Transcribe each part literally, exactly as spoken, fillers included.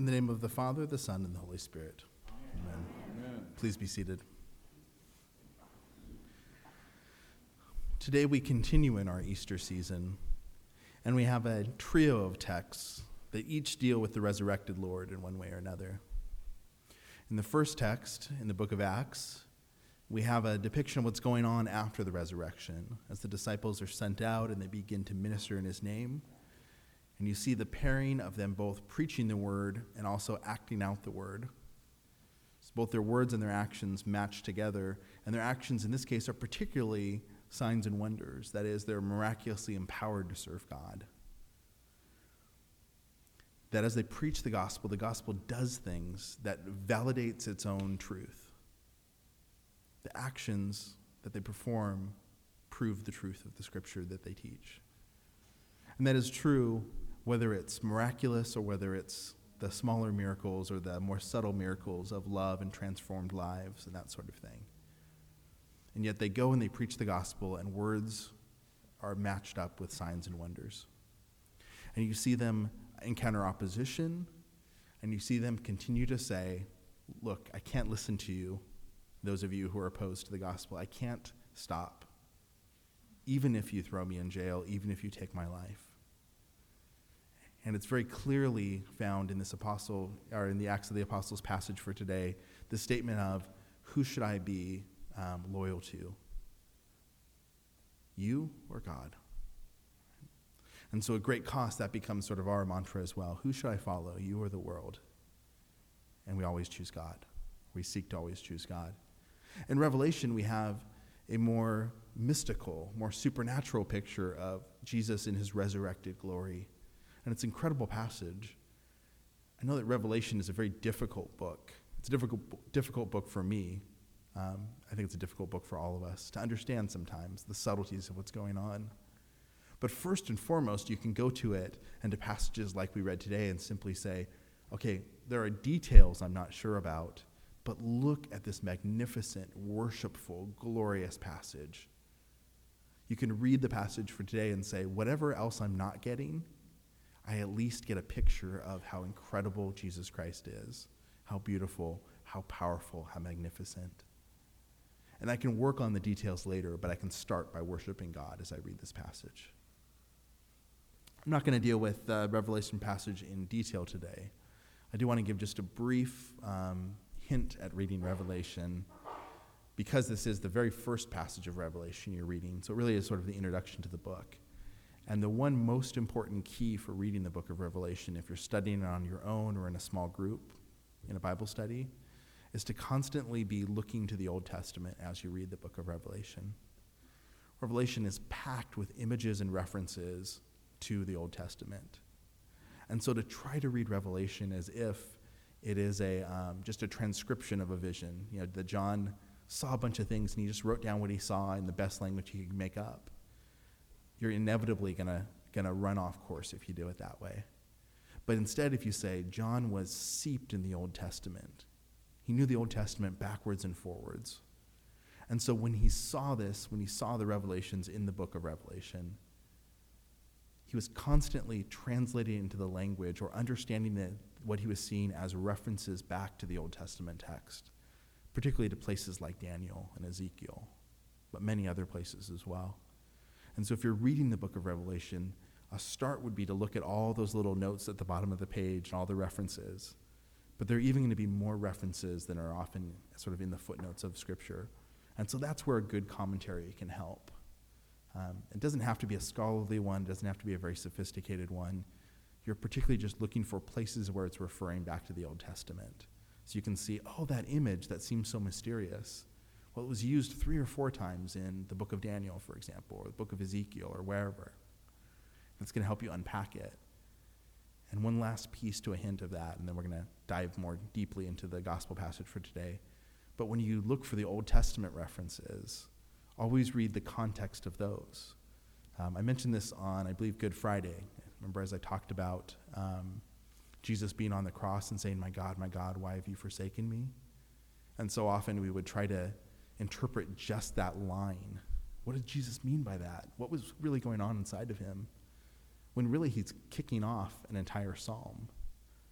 In the name of the Father, the Son, and the Holy Spirit. Amen. Amen. Please be seated. Today we continue in our Easter season, and we have a trio of texts that each deal with the resurrected Lord in one way or another. In the first text, in the book of Acts, we have a depiction of what's going on after the resurrection, as the disciples are sent out and they begin to minister in his name. And you see the pairing of them both preaching the word and also acting out the word. So both their words and their actions match together, and their actions in this case are particularly signs and wonders. That is, they're miraculously empowered to serve God. That as they preach the gospel, the gospel does things that validates its own truth. The actions that they perform prove the truth of the scripture that they teach. And that is true whether it's miraculous or whether it's the smaller miracles or the more subtle miracles of love and transformed lives and that sort of thing. And yet they go and they preach the gospel, and words are matched up with signs and wonders. And you see them encounter opposition, and you see them continue to say, look, I can't listen to you, those of you who are opposed to the gospel. I can't stop, even if you throw me in jail, even if you take my life. And it's very clearly found in this apostle, or in the Acts of the Apostles passage for today, the statement of, who should I be um, loyal to? You or God? And so at great cost, that becomes sort of our mantra as well. Who should I follow, you or the world? And we always choose God. We seek to always choose God. In Revelation, we have a more mystical, more supernatural picture of Jesus in his resurrected glory. And it's an incredible passage. I know that Revelation is a very difficult book. It's a difficult, difficult book for me. Um, I think it's a difficult book for all of us to understand sometimes the subtleties of what's going on. But first and foremost, you can go to it and to passages like we read today and simply say, okay, there are details I'm not sure about, but look at this magnificent, worshipful, glorious passage. You can read the passage for today and say, whatever else I'm not getting, I at least get a picture of how incredible Jesus Christ is, how beautiful, how powerful, how magnificent. And I can work on the details later, but I can start by worshiping God as I read this passage. I'm not going to deal with the Revelation passage in detail today. I do want to give just a brief um, hint at reading Revelation, because this is the very first passage of Revelation you're reading, so it really is sort of the introduction to the book. And the one most important key for reading the book of Revelation, if you're studying it on your own or in a small group in a Bible study, is to constantly be looking to the Old Testament as you read the book of Revelation. Revelation is packed with images and references to the Old Testament. And so to try to read Revelation as if it is a um, just a transcription of a vision, you know, that John saw a bunch of things and he just wrote down what he saw in the best language he could make up, you're inevitably gonna gonna run off course if you do it that way. But instead, if you say, John was seeped in the Old Testament, he knew the Old Testament backwards and forwards. And so when he saw this, when he saw the revelations in the book of Revelation, he was constantly translating into the language or understanding that what he was seeing as references back to the Old Testament text, particularly to places like Daniel and Ezekiel, but many other places as well. And so if you're reading the book of Revelation, a start would be to look at all those little notes at the bottom of the page and all the references. But there are even going to be more references than are often sort of in the footnotes of Scripture. And so that's where a good commentary can help. Um, it doesn't have to be a scholarly one. It doesn't have to be a very sophisticated one. You're particularly just looking for places where it's referring back to the Old Testament. So you can see, oh, that image that seems so mysterious. Well, it was used three or four times in the book of Daniel, for example, or the book of Ezekiel, or wherever. That's going to help you unpack it. And one last piece to a hint of that, and then we're going to dive more deeply into the gospel passage for today. But when you look for the Old Testament references, always read the context of those. Um, I mentioned this on, I believe, Good Friday. Remember, as I talked about um, Jesus being on the cross and saying, my God, my God, why have you forsaken me? And so often we would try to interpret just that line. What did Jesus mean by that? What was really going on inside of him? When really he's kicking off an entire psalm.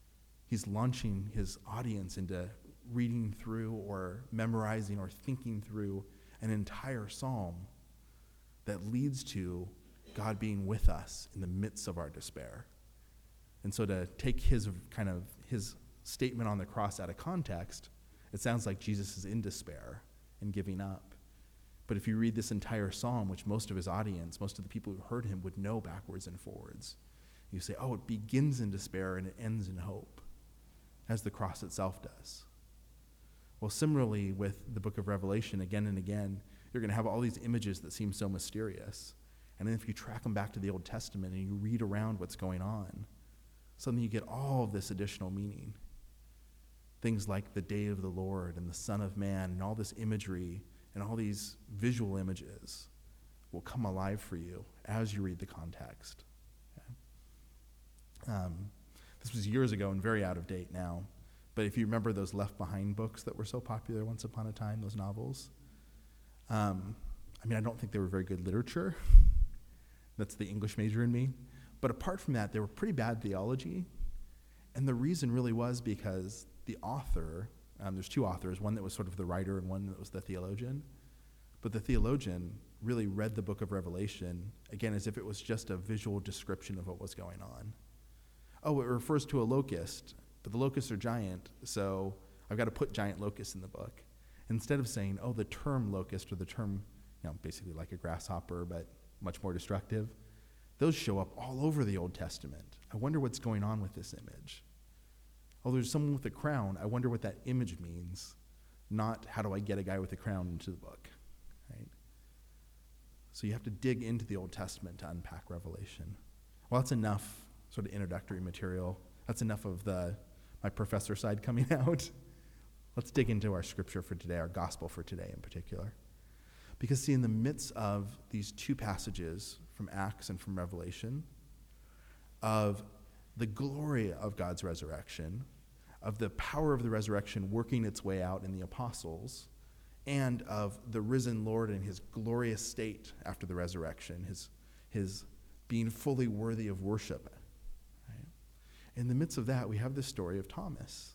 He's launching his audience into reading through or memorizing or thinking through an entire psalm that leads to God being with us in the midst of our despair. And so to take his kind of his statement on the cross out of context, it sounds like Jesus is in despair and giving up. But if you read this entire psalm, which most of his audience, most of the people who heard him would know backwards and forwards, you say, oh, it begins in despair and it ends in hope, as the cross itself does. Well, similarly with the book of Revelation, again and again, you're going to have all these images that seem so mysterious. And then if you track them back to the Old Testament and you read around what's going on, suddenly you get all of this additional meaning. Things like the day of the Lord and the Son of Man and all this imagery and all these visual images will come alive for you as you read the context. Okay? Um, this was years ago and very out of date now, but if you remember those Left Behind books that were so popular once upon a time, those novels, um, I mean, I don't think they were very good literature. That's the English major in me. But apart from that, they were pretty bad theology. And the reason really was because the author, um, there's two authors, one that was sort of the writer and one that was the theologian. But the theologian really read the book of Revelation, again, as if it was just a visual description of what was going on. Oh, it refers to a locust, but the locusts are giant, so I've got to put giant locusts in the book. Instead of saying, oh, the term locust or the term, you know, basically like a grasshopper, but much more destructive, those show up all over the Old Testament. I wonder what's going on with this image. Oh, there's someone with a crown. I wonder what that image means, not how do I get a guy with a crown into the book, right? So you have to dig into the Old Testament to unpack Revelation. Well, that's enough sort of introductory material. That's enough of the my professor side coming out. Let's dig into our scripture for today, our gospel for today in particular. Because see, in the midst of these two passages from Acts and from Revelation, of the glory of God's resurrection, of the power of the resurrection working its way out in the apostles, and of the risen Lord and his glorious state after the resurrection, his, his being fully worthy of worship. Right? In the midst of that, we have the story of Thomas.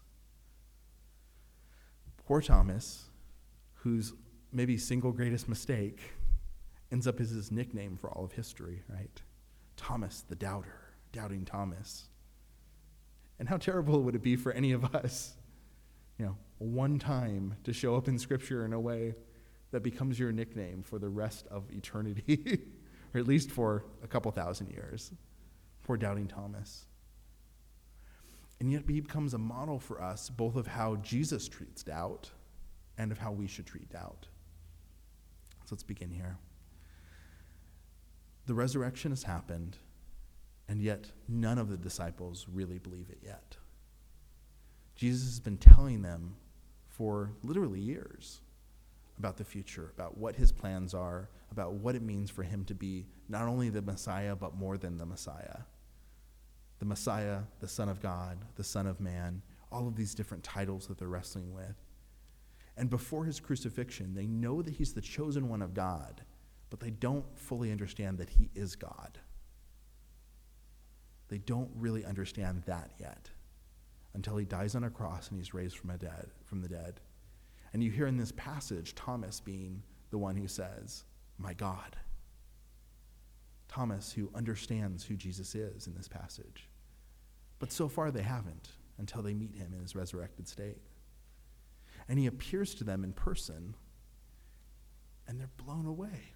Poor Thomas, whose maybe single greatest mistake ends up as his nickname for all of history, right? Thomas the Doubter, Doubting Thomas. And how terrible would it be for any of us, you know, one time to show up in Scripture in a way that becomes your nickname for the rest of eternity, or at least for a couple thousand years. Poor Doubting Thomas. And yet he becomes a model for us both of how Jesus treats doubt and of how we should treat doubt. So let's begin here. The resurrection has happened, and yet none of the disciples really believe it yet. Jesus has been telling them for literally years about the future, about what his plans are, about what it means for him to be not only the Messiah, but more than the Messiah. The Messiah, the Son of God, the Son of Man, all of these different titles that they're wrestling with. And before his crucifixion, they know that he's the chosen one of God, but they don't fully understand that he is God. They don't really understand that yet until he dies on a cross and he's raised from, a dead, from the dead. And you hear in this passage Thomas being the one who says, my God. Thomas, who understands who Jesus is in this passage. But so far they haven't until they meet him in his resurrected state. And he appears to them in person, and they're blown away.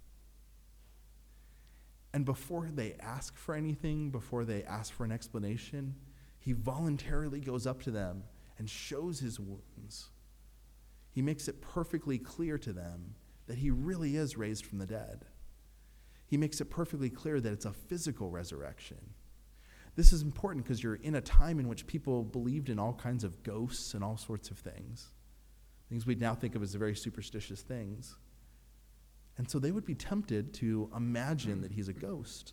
And before they ask for anything, before they ask for an explanation, he voluntarily goes up to them and shows his wounds. He makes it perfectly clear to them that he really is raised from the dead. He makes it perfectly clear that it's a physical resurrection. This is important because you're in a time in which people believed in all kinds of ghosts and all sorts of things. Things we'd now think of as very superstitious things. And so they would be tempted to imagine that he's a ghost.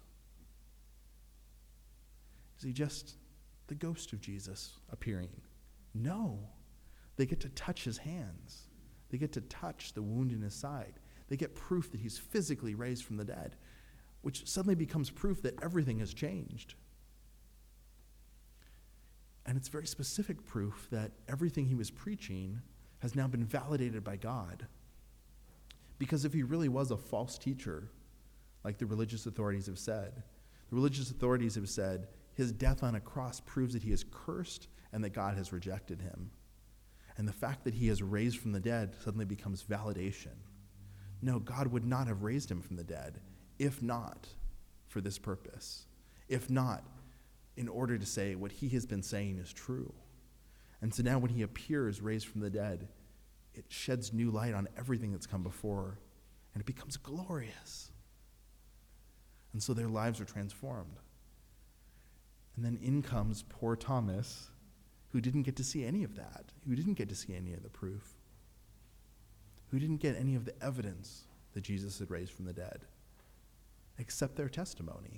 Is he just the ghost of Jesus appearing? No. They get to touch his hands. They get to touch the wound in his side. They get proof that he's physically raised from the dead, which suddenly becomes proof that everything has changed. And it's very specific proof that everything he was preaching has now been validated by God. Because if he really was a false teacher, like the religious authorities have said, the religious authorities have said his death on a cross proves that he is cursed and that God has rejected him. And the fact that he is raised from the dead suddenly becomes validation. No, God would not have raised him from the dead if not for this purpose, if not in order to say what he has been saying is true. And so now when he appears raised from the dead, it sheds new light on everything that's come before, and it becomes glorious. And so their lives are transformed. And then in comes poor Thomas, who didn't get to see any of that, who didn't get to see any of the proof, who didn't get any of the evidence that Jesus had raised from the dead, except their testimony.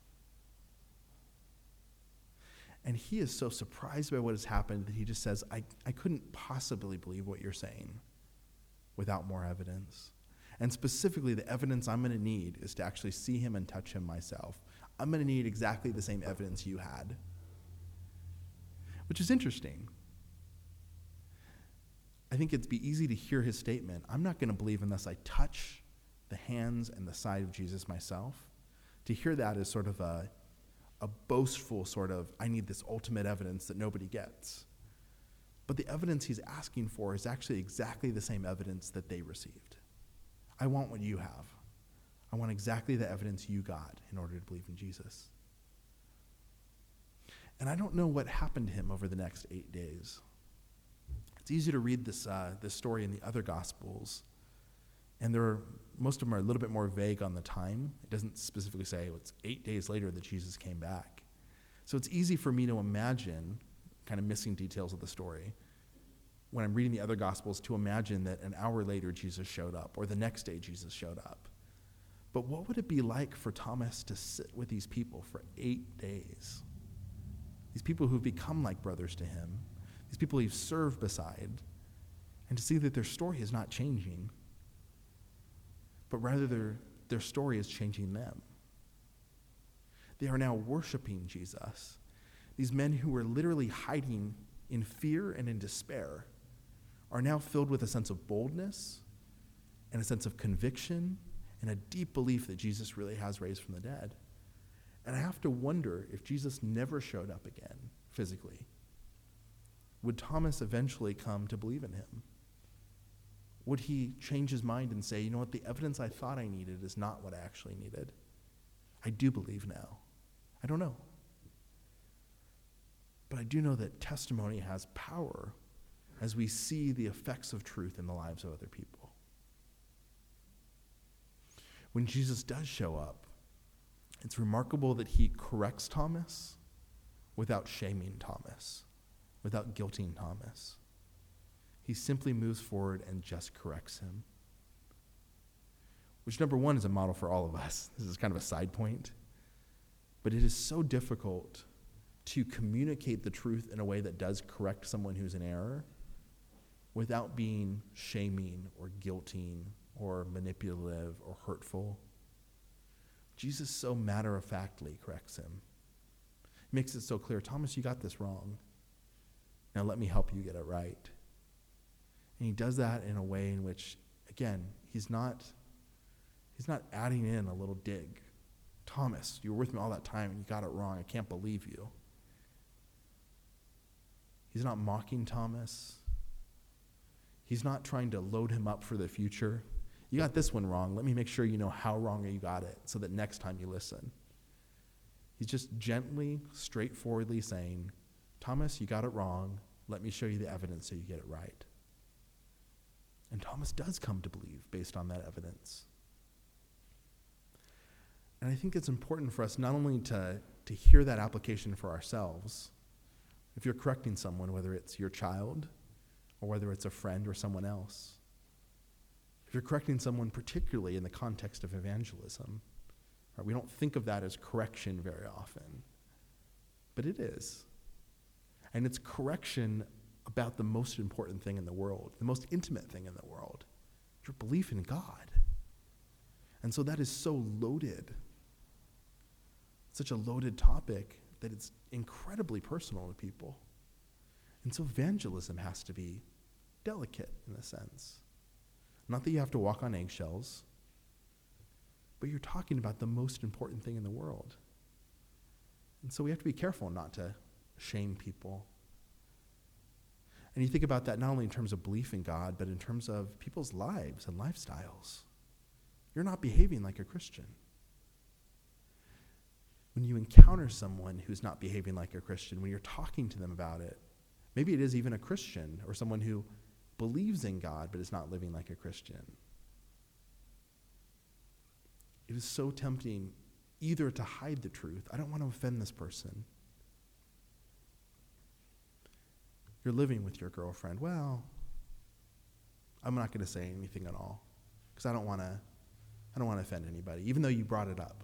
And he is so surprised by what has happened that he just says, I, I couldn't possibly believe what you're saying without more evidence. And specifically, the evidence I'm going to need is to actually see him and touch him myself. I'm going to need exactly the same evidence you had. Which is interesting. I think it'd be easy to hear his statement, I'm not going to believe unless I touch the hands and the side of Jesus myself. To hear that is sort of a, a boastful sort of, I need this ultimate evidence that nobody gets. But the evidence he's asking for is actually exactly the same evidence that they received. I want what you have. I want exactly the evidence you got in order to believe in Jesus. And I don't know what happened to him over the next eight days. It's easy to read this uh, this story in the other Gospels, and there are, most of them are a little bit more vague on the time. It doesn't specifically say oh, it's eight days later that Jesus came back. So it's easy for me to imagine, kind of missing details of the story, when I'm reading the other Gospels, to imagine that an hour later Jesus showed up, or the next day Jesus showed up. But what would it be like for Thomas to sit with these people for eight days? These people who've become like brothers to him, these people he's served beside, and to see that their story is not changing, but rather their, their story is changing them. They are now worshiping Jesus. These men who were literally hiding in fear and in despair are now filled with a sense of boldness and a sense of conviction and a deep belief that Jesus really has raised from the dead. And I have to wonder, if Jesus never showed up again physically, would Thomas eventually come to believe in him? Would he change his mind and say, you know what, the evidence I thought I needed is not what I actually needed. I do believe now. I don't know. But I do know that testimony has power as we see the effects of truth in the lives of other people. When Jesus does show up, it's remarkable that he corrects Thomas without shaming Thomas, without guilting Thomas. He simply moves forward and just corrects him. Which, number one, is a model for all of us. This is kind of a side point. But it is so difficult to communicate the truth in a way that does correct someone who's in error without being shaming or guilting or manipulative or hurtful. Jesus so matter-of-factly corrects him. He makes it so clear, Thomas, you got this wrong. Now let me help you get it right. And he does that in a way in which, again, he's not, he's not adding in a little dig. Thomas, you were with me all that time and you got it wrong. I can't believe you. He's not mocking Thomas. He's not trying to load him up for the future. You got this one wrong. Let me make sure you know how wrong you got it so that next time you listen. He's just gently, straightforwardly saying, Thomas, you got it wrong. Let me show you the evidence so you get it right. And Thomas does come to believe based on that evidence. And I think it's important for us not only to, to hear that application for ourselves. If you're correcting someone, whether it's your child or whether it's a friend or someone else, if you're correcting someone particularly in the context of evangelism, right, we don't think of that as correction very often, but it is. And it's correction about the most important thing in the world, the most intimate thing in the world, your belief in God. And so that is so loaded, such a loaded topic that it's incredibly personal to people. And so evangelism has to be delicate in a sense. Not that you have to walk on eggshells, but you're talking about the most important thing in the world. And so we have to be careful not to shame people. And you think about that not only in terms of belief in God, but in terms of people's lives and lifestyles. You're not behaving like a Christian. When you encounter someone who's not behaving like a Christian, when you're talking to them about it, maybe it is even a Christian or someone who believes in God but is not living like a Christian. It is so tempting either to hide the truth. I don't want to offend this person. You're living with your girlfriend. Well, I'm not going to say anything at all because I don't want to I don't want to offend anybody, even though you brought it up.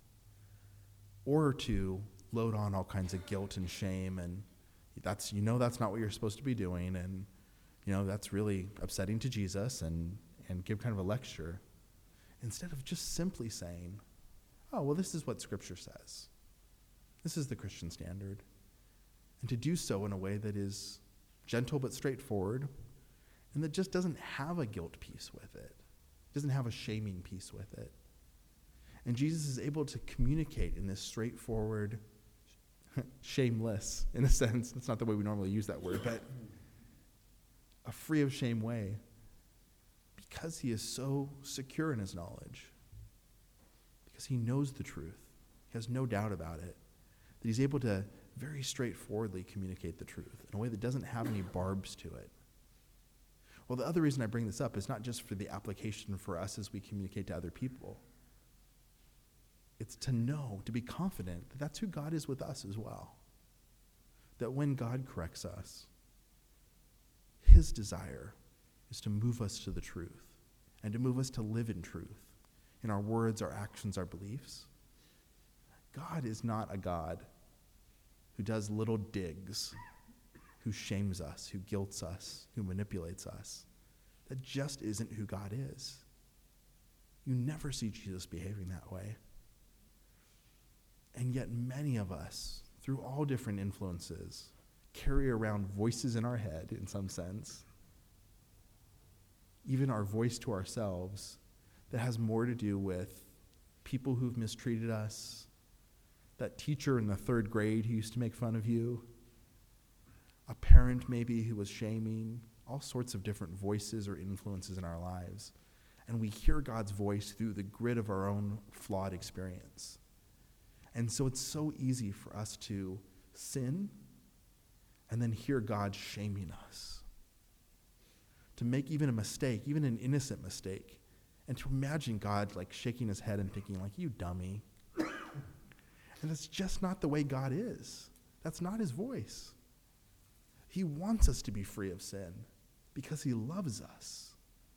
Or to load on all kinds of guilt and shame, and that's you know that's not what you're supposed to be doing, and you know that's really upsetting to Jesus, and and give kind of a lecture instead of just simply saying, oh, well, this is what Scripture says. This is the Christian standard. And to do so in a way that is gentle but straightforward, and that just doesn't have a guilt piece with it, doesn't have a shaming piece with it. And Jesus is able to communicate in this straightforward, shameless, in a sense, that's not the way we normally use that word, but a free of shame way, because he is so secure in his knowledge, because he knows the truth, he has no doubt about it, that he's able to very straightforwardly communicate the truth in a way that doesn't have any barbs to it. Well, the other reason I bring this up is not just for the application for us as we communicate to other people. It's to know, to be confident that that's who God is with us as well. That when God corrects us, his desire is to move us to the truth and to move us to live in truth in our words, our actions, our beliefs. God is not a God who does little digs, who shames us, who guilts us, who manipulates us. That just isn't who God is. You never see Jesus behaving that way. And yet many of us, through all different influences, carry around voices in our head, in some sense, even our voice to ourselves, that has more to do with people who've mistreated us, that teacher in the third grade who used to make fun of you, a parent maybe who was shaming, all sorts of different voices or influences in our lives. And we hear God's voice through the grid of our own flawed experience. And so it's so easy for us to sin and then hear God shaming us. To make even a mistake, even an innocent mistake, and to imagine God like shaking his head and thinking like, you dummy. And that's just not the way God is. That's not his voice. He wants us to be free of sin because he loves us.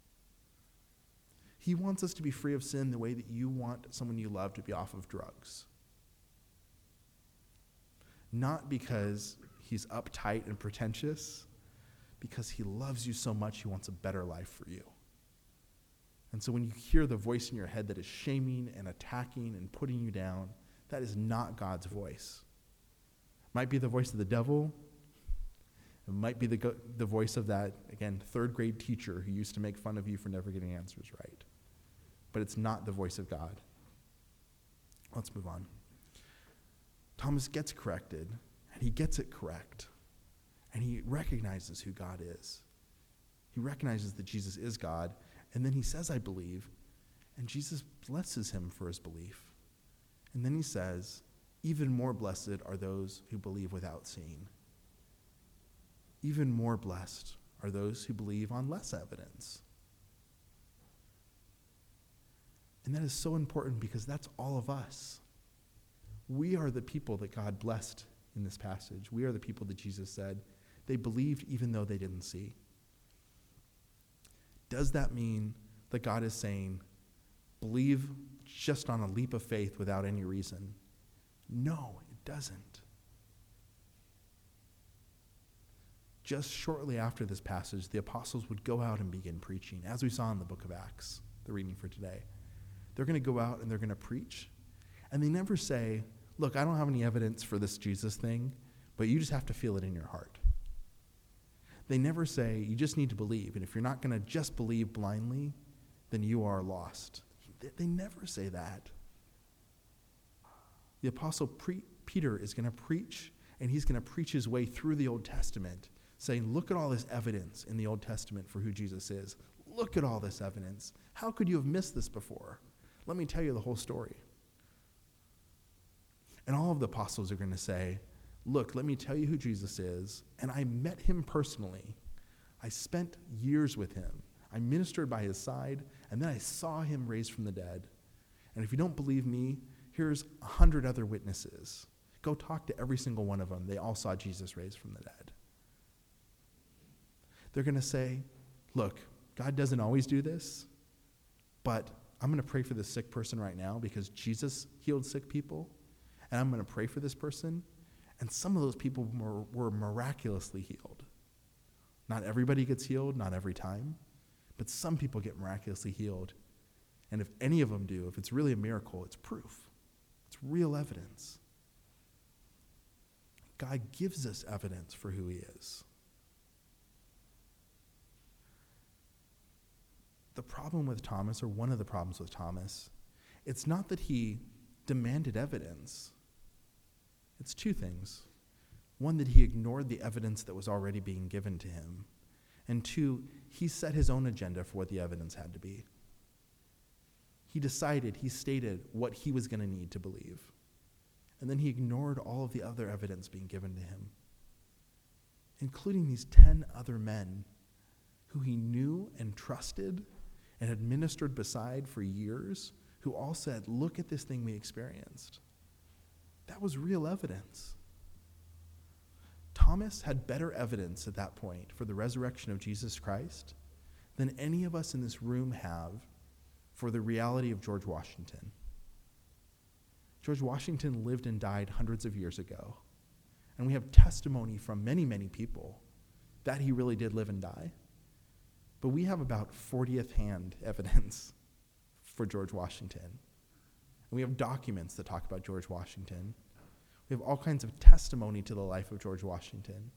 He wants us to be free of sin the way that you want someone you love to be off of drugs. Not because he's uptight and pretentious, because he loves you so much he wants a better life for you. And so when you hear the voice in your head that is shaming and attacking and putting you down, that is not God's voice. It might be the voice of the devil. It might be the, go- the voice of that, again, third grade teacher who used to make fun of you for never getting answers right. But it's not the voice of God. Let's move on. Thomas gets corrected, and he gets it correct. And he recognizes who God is. He recognizes that Jesus is God, and then he says, I believe, and Jesus blesses him for his belief. And then he says, even more blessed are those who believe without seeing. Even more blessed are those who believe on less evidence. And that is so important because that's all of us. We are the people that God blessed in this passage. We are the people that Jesus said they believed even though they didn't see. Does that mean that God is saying, believe just on a leap of faith without any reason? No, it doesn't. Just shortly after this passage, the apostles would go out and begin preaching, as we saw in the book of Acts, the reading for today. They're going to go out and they're going to preach. And they never say, look, I don't have any evidence for this Jesus thing, but you just have to feel it in your heart. They never say, you just need to believe, and if you're not going to just believe blindly, then you are lost. They, they never say that. The Apostle Pre- Peter is going to preach, and he's going to preach his way through the Old Testament, saying, look at all this evidence in the Old Testament for who Jesus is. Look at all this evidence. How could you have missed this before? Let me tell you the whole story. And all of the apostles are going to say, look, let me tell you who Jesus is. And I met him personally. I spent years with him. I ministered by his side, and then I saw him raised from the dead. And if you don't believe me, here's a hundred other witnesses. Go talk to every single one of them. They all saw Jesus raised from the dead. They're going to say, look, God doesn't always do this, but I'm going to pray for this sick person right now because Jesus healed sick people, and I'm going to pray for this person. And some of those people were, were miraculously healed. Not everybody gets healed, not every time, but some people get miraculously healed. And if any of them do, if it's really a miracle, it's proof. It's real evidence. God gives us evidence for who he is. The problem with Thomas, or one of the problems with Thomas, it's not that he demanded evidence. It's two things. One, that he ignored the evidence that was already being given to him. And two, he set his own agenda for what the evidence had to be. He decided, he stated what he was going to need to believe. And then he ignored all of the other evidence being given to him, including these ten other men who he knew and trusted and had ministered beside for years, who all said, look at this thing we experienced. That was real evidence. Thomas had better evidence at that point for the resurrection of Jesus Christ than any of us in this room have for the reality of George Washington. George Washington lived and died hundreds of years ago, and we have testimony from many, many people that he really did live and die. But we have about fortieth hand evidence for George Washington. And we have documents that talk about George Washington. We have all kinds of testimony to the life of George Washington.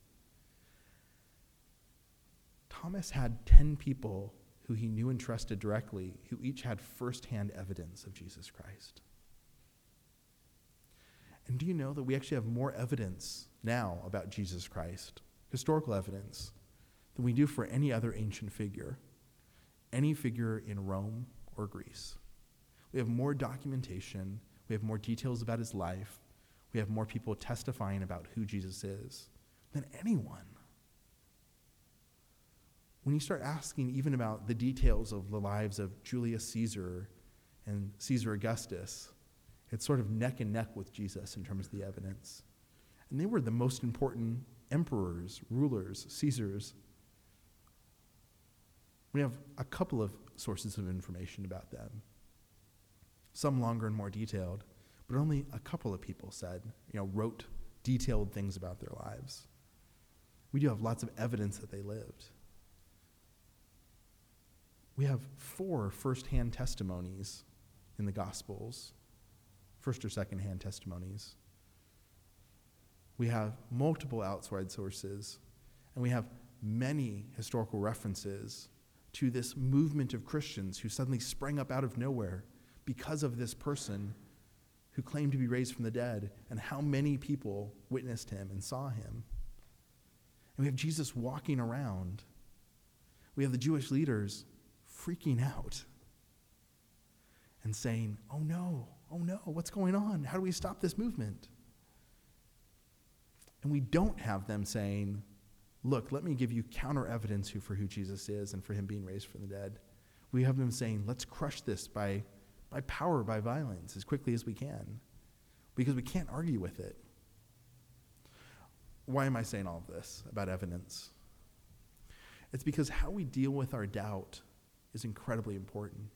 Thomas had ten people who he knew and trusted directly, who each had firsthand evidence of Jesus Christ. And do you know that we actually have more evidence now about Jesus Christ, historical evidence, than we do for any other ancient figure, any figure in Rome or Greece? We have more documentation, we have more details about his life, we have more people testifying about who Jesus is than anyone. When you start asking even about the details of the lives of Julius Caesar and Caesar Augustus, it's sort of neck and neck with Jesus in terms of the evidence. And they were the most important emperors, rulers, Caesars. We have a couple of sources of information about them, some longer and more detailed, but only a couple of people said, you know, wrote detailed things about their lives. We do have lots of evidence that they lived. We have four first-hand testimonies in the Gospels, first or second-hand testimonies. We have multiple outside sources, and we have many historical references to this movement of Christians who suddenly sprang up out of nowhere because of this person who claimed to be raised from the dead, and how many people witnessed him and saw him. And we have Jesus walking around. We have the Jewish leaders freaking out and saying, oh no, oh no, what's going on? How do we stop this movement? And we don't have them saying, look, let me give you counter evidence for who Jesus is and for him being raised from the dead. We have them saying, let's crush this by, by power, by violence, as quickly as we can, because we can't argue with it. Why am I saying all of this about evidence? It's because how we deal with our doubt is incredibly important.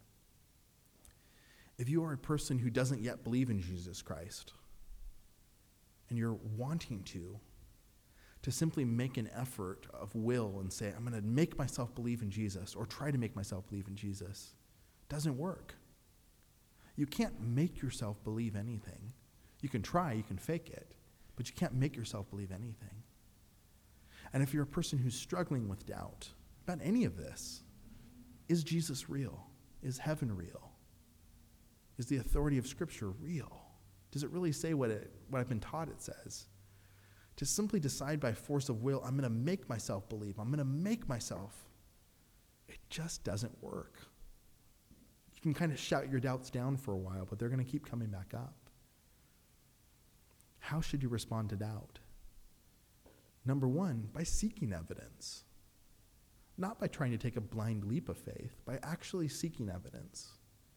If you are a person who doesn't yet believe in Jesus Christ, and you're wanting to, to simply make an effort of will and say, I'm going to make myself believe in Jesus, or try to make myself believe in Jesus, doesn't work. You can't make yourself believe anything. You can try, you can fake it, but you can't make yourself believe anything. And if you're a person who's struggling with doubt about any of this, is Jesus real? Is heaven real? Is the authority of Scripture real? Does it really say what it what I've been taught it says? To simply decide by force of will, I'm going to make myself believe, I'm going to make myself, it just doesn't work. You can kind of shout your doubts down for a while, but they're going to keep coming back up. How should you respond to doubt? Number one, by seeking evidence. Not by trying to take a blind leap of faith, by actually seeking evidence.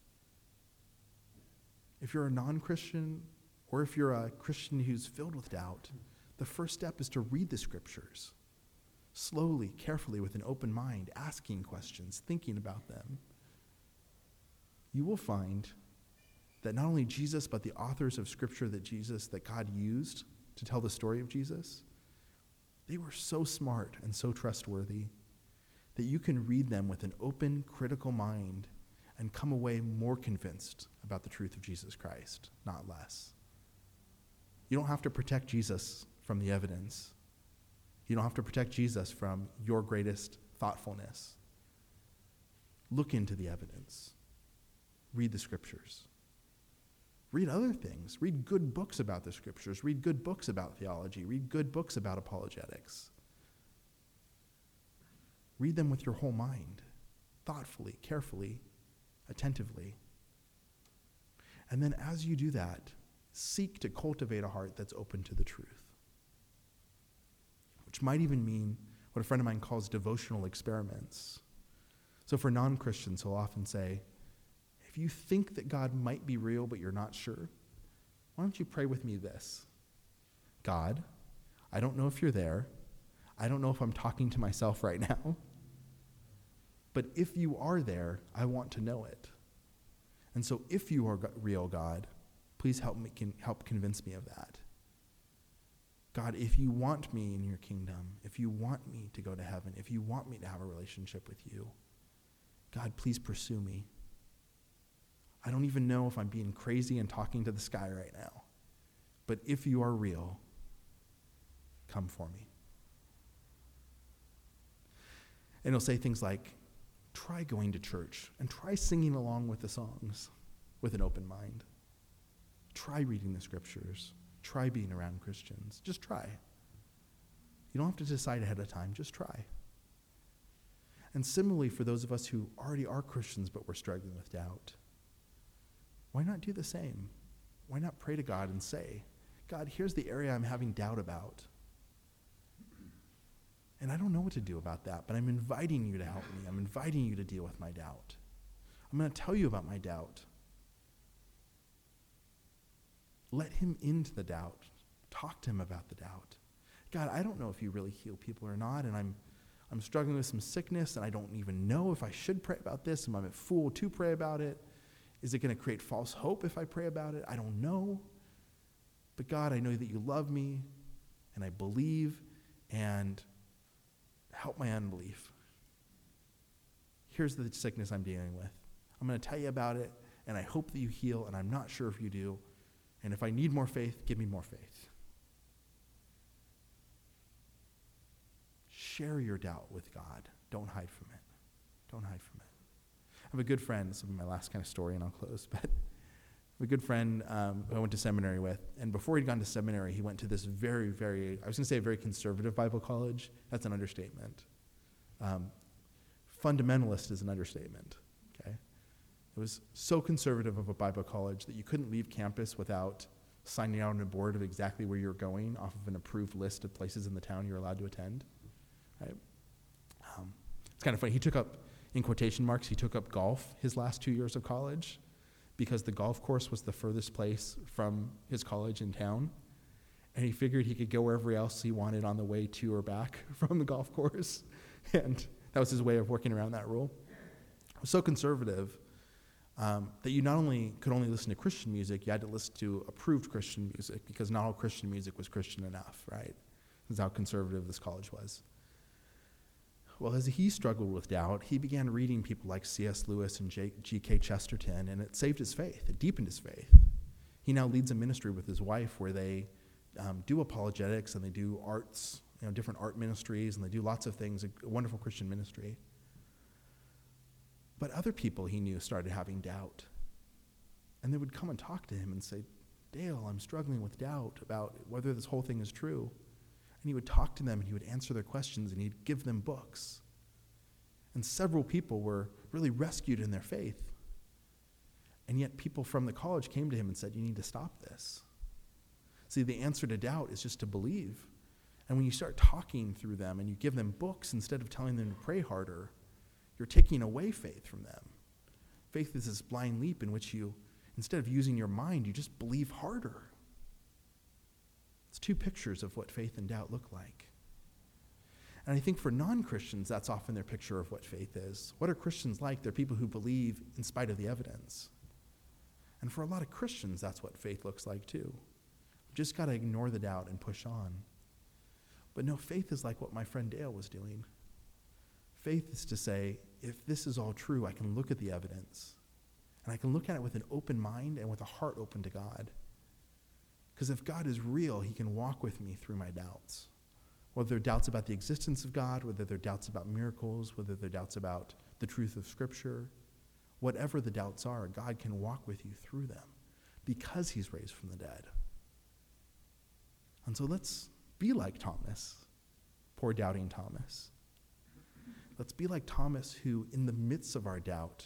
If you're a non-Christian, or if you're a Christian who's filled with doubt, the first step is to read the Scriptures. Slowly, carefully, with an open mind, asking questions, thinking about them. You will find that not only Jesus, but the authors of Scripture that Jesus, that God used to tell the story of Jesus, they were so smart and so trustworthy that you can read them with an open, critical mind and come away more convinced about the truth of Jesus Christ, not less. You don't have to protect Jesus from the evidence. You don't have to protect Jesus from your greatest thoughtfulness. Look into the evidence. Read the Scriptures. Read other things. Read good books about the Scriptures. Read good books about theology. Read good books about apologetics. Read them with your whole mind, thoughtfully, carefully, attentively. And then as you do that, seek to cultivate a heart that's open to the truth, which might even mean what a friend of mine calls devotional experiments. So for non-Christians, he'll often say, if you think that God might be real but you're not sure, why don't you pray with me this? God, I don't know if you're there. I don't know if I'm talking to myself right now. But if you are there, I want to know it. And so if you are real, God, please help me can help convince me of that. God, if you want me in your kingdom, if you want me to go to heaven, if you want me to have a relationship with you, God, please pursue me. I don't even know if I'm being crazy and talking to the sky right now. But if you are real, come for me. And he'll say things like, try going to church and try singing along with the songs with an open mind. Try reading the Scriptures. Try being around Christians. Just try. You don't have to decide ahead of time. Just try. And similarly, for those of us who already are Christians but we're struggling with doubt, why not do the same? Why not pray to God and say, God, here's the area I'm having doubt about. And I don't know what to do about that, but I'm inviting you to help me. I'm inviting you to deal with my doubt. I'm going to tell you about my doubt. Let him into the doubt. Talk to him about the doubt. God, I don't know if you really heal people or not, and I'm I'm struggling with some sickness, and I don't even know if I should pray about this. Am I a fool to pray about it? Is it going to create false hope if I pray about it? I don't know. But God, I know that you love me, and I believe, and help my unbelief. Here's the sickness I'm dealing with. I'm going to tell you about it, and I hope that you heal, and I'm not sure if you do. And if I need more faith, give me more faith. Share your doubt with God. Don't hide from it. Don't hide from it. I have a good friend, this will be my last kind of story and I'll close, but I have a good friend um, who I went to seminary with, and before he'd gone to seminary, he went to this very, very, I was going to say a very conservative Bible college. That's an understatement. Um, fundamentalist is an understatement, okay? It was so conservative of a Bible college that you couldn't leave campus without signing out on a board of exactly where you're going off of an approved list of places in the town you're allowed to attend, right? Um, it's kind of funny. He took up, in quotation marks, he took up golf his last two years of college because the golf course was the furthest place from his college in town. And he figured he could go wherever else he wanted on the way to or back from the golf course. And that was his way of working around that rule. It was so conservative um, that you not only could only listen to Christian music, you had to listen to approved Christian music because not all Christian music was Christian enough, right? That's how conservative this college was. Well, as he struggled with doubt, he began reading people like C S Lewis and G K Chesterton, and it saved his faith. It deepened his faith. He now leads a ministry with his wife where they um, do apologetics and they do arts you know, different art ministries, and they do lots of things, a wonderful Christian ministry. But other people he knew started having doubt. And they would come and talk to him and say, Dale, I'm struggling with doubt about whether this whole thing is true. And he would talk to them, and he would answer their questions, and he'd give them books. And several people were really rescued in their faith. And yet people from the college came to him and said, you need to stop this. See, the answer to doubt is just to believe. And when you start talking through them and you give them books instead of telling them to pray harder, you're taking away faith from them. Faith is this blind leap in which you, instead of using your mind, you just believe harder. It's two pictures of what faith and doubt look like. And I think for non-Christians, that's often their picture of what faith is. What are Christians like? They're people who believe in spite of the evidence. And for a lot of Christians, that's what faith looks like too. We've just got to ignore the doubt and push on. But no, faith is like what my friend Dale was doing. Faith is to say, if this is all true, I can look at the evidence. And I can look at it with an open mind and with a heart open to God. Because if God is real, he can walk with me through my doubts. Whether they're doubts about the existence of God, whether they're doubts about miracles, whether they're doubts about the truth of Scripture, whatever the doubts are, God can walk with you through them because he's raised from the dead. And so let's be like Thomas, poor doubting Thomas. Let's be like Thomas who, in the midst of our doubt,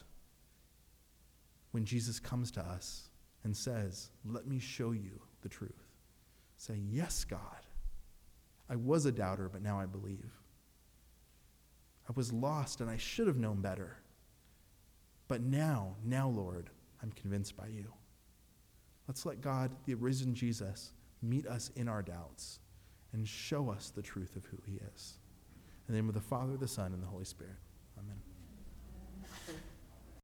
when Jesus comes to us and says, let me show you the truth, say, yes, God, I was a doubter, but now I believe. I was lost and I should have known better. But now, now, Lord, I'm convinced by you. Let's let God, the risen Jesus, meet us in our doubts and show us the truth of who he is. In the name of the Father, the Son, and the Holy Spirit. Amen.